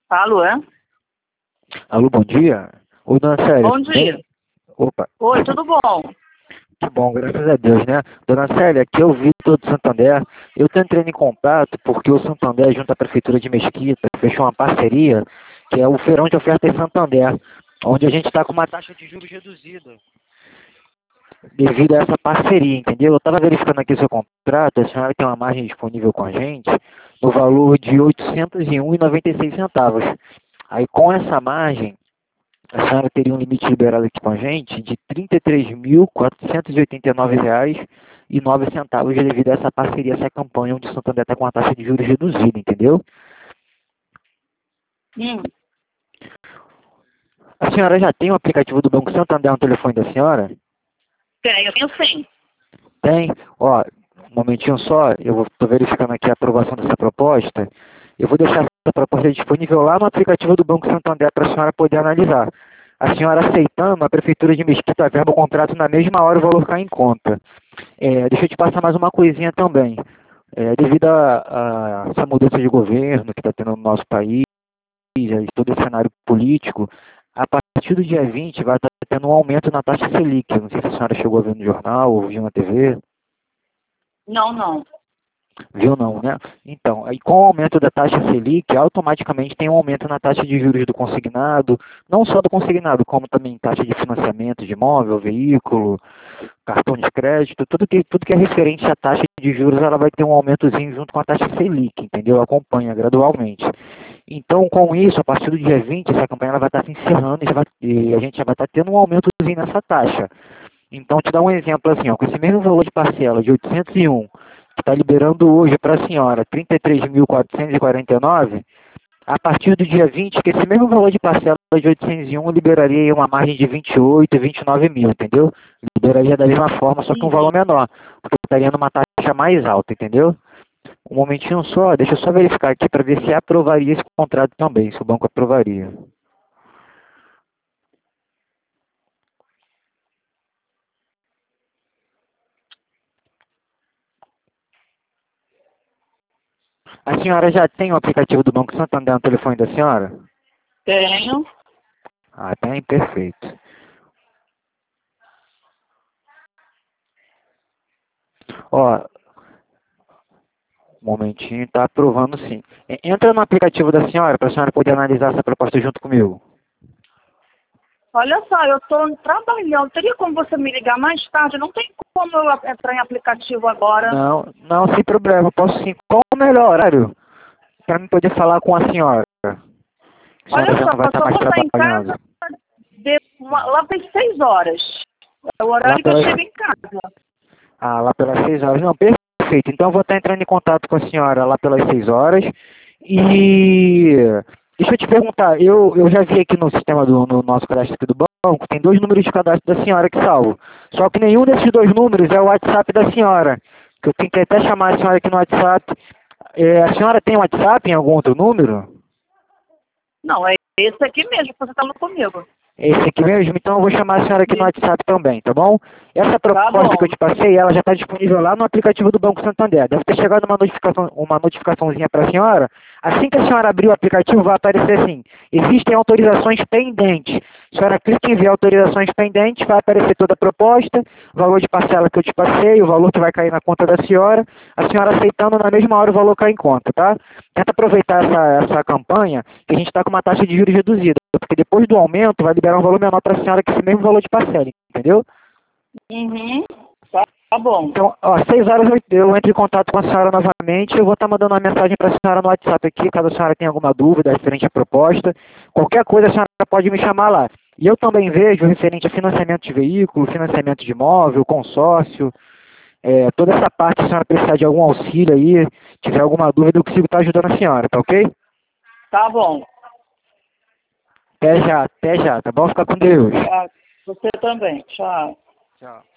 Alô, é? Alô, bom dia. Oi, dona Célia. Bom dia. Opa, Oi, tudo bom? que bom, graças a Deus, né? Dona Célia, aqui é o Vitor do Santander. Eu estou entrando em contato porque o Santander, junto à Prefeitura de Mesquita, fechou uma parceria, que é o Feirão de Ofertas Santander, onde a gente está com uma taxa de juros reduzida, devido a essa parceria, entendeu? Eu estava verificando aqui seu contrato, a senhora tem uma margem disponível com a gente, no valor de R$ 801,96. Aí, com essa margem, a senhora teria um limite liberado aqui com a gente de R$ 33.489,09 devido a essa parceria, essa campanha onde o Santander está com uma taxa de juros reduzida, entendeu? Hum, A senhora já tem o aplicativo do Banco Santander no telefone da senhora? eu tenho sim. Tem? Ó, um momentinho só, eu estou verificando aqui a aprovação dessa proposta. Eu vou deixar essa proposta disponível lá no aplicativo do Banco Santander para a senhora poder analisar. A senhora aceitando, a Prefeitura de Mesquita verba o contrato na mesma hora, o valor cai em conta. Deixa eu te passar mais uma coisinha também. Devido a essa mudança de governo que está tendo no nosso país, e todo esse cenário político, a partir do dia 20 vai estar tendo um aumento na taxa Selic. Eu não sei se a senhora chegou a ver no jornal ou viu na TV. Não. Viu não, né? Então, aí com o aumento da taxa Selic, automaticamente tem um aumento na taxa de juros do consignado, não só do consignado, como também taxa de financiamento de imóvel, veículo, cartão de crédito, tudo que é referente à taxa de juros, ela vai ter um aumentozinho junto com a taxa Selic, entendeu? Acompanha gradualmente. Então, com isso, a partir do dia 20, essa campanha ela vai estar se encerrando e a gente já vai estar tendo um aumentozinho nessa taxa. Então, te dar um exemplo assim, ó, com esse mesmo valor de parcela de 801, que está liberando hoje para a senhora 33.449, a partir do dia 20, que esse mesmo valor de parcela de 801 liberaria uma margem de 28, 29 mil, entendeu? Liberaria da mesma forma, só que um valor menor, porque estaria numa taxa mais alta, entendeu? Um momentinho só, deixa eu só verificar aqui para ver se aprovaria esse contrato também, se o banco aprovaria. A senhora já tem o aplicativo do Banco Santander no telefone da senhora? Tenho. Ah, tem, perfeito. Ó, um momentinho, está aprovando sim. Entra no aplicativo da senhora para a senhora poder analisar essa proposta junto comigo. Olha só, eu estou trabalhando. Teria como você me ligar mais tarde? Não tem como eu entrar em aplicativo agora. Não, não, sem problema. Posso sim. Qual o melhor horário para me poder falar com a senhora? A senhora Olha já só, não vai eu estar só mais vou estar em trabalhando. casa lá para 6 horas. É o Lá horário que eu pelas, chego em casa. lá pelas 6 horas. Não, perfeito. Então eu vou estar entrando em contato com a senhora lá pelas 6 horas. E deixa eu te perguntar, eu já vi aqui no sistema no nosso cadastro aqui do banco, tem 2 números de cadastro da senhora que salvo. Só que nenhum desses 2 números é o WhatsApp da senhora. Que eu tenho que até chamar a senhora aqui no WhatsApp. A senhora tem WhatsApp em algum outro número? Não, é esse aqui mesmo que você está falando comigo. Esse aqui mesmo? Então eu vou chamar a senhora aqui no WhatsApp também, tá bom? Essa Tá proposta que bom. eu te passei, ela já está disponível lá no aplicativo do Banco Santander. Deve ter chegado uma notificaçãozinha para a senhora. Assim que a senhora abrir o aplicativo, vai aparecer assim: existem autorizações pendentes. A senhora clica em ver autorizações pendentes, vai aparecer toda a proposta, o valor de parcela que eu te passei, o valor que vai cair na conta da senhora. A senhora aceitando, na mesma hora o valor cai em conta, tá? Tenta aproveitar essa campanha, que a gente está com uma taxa de juros reduzida, porque depois do aumento vai liberar um valor menor para a senhora que esse mesmo valor de parcela, entendeu? Uhum. Tá bom. Então, ó, 6 horas eu entro em contato com a senhora novamente, eu vou estar mandando uma mensagem para a senhora no WhatsApp aqui, caso a senhora tenha alguma dúvida referente à proposta. Qualquer coisa a senhora pode me chamar lá. E eu também vejo referente a financiamento de veículo, financiamento de imóvel, consórcio, toda essa parte, se a senhora precisar de algum auxílio aí, tiver alguma dúvida, eu consigo estar ajudando a senhora, tá ok? Tá bom. Até já, tá bom? Fica com Deus. Tá. Você também. Tchau. Tchau.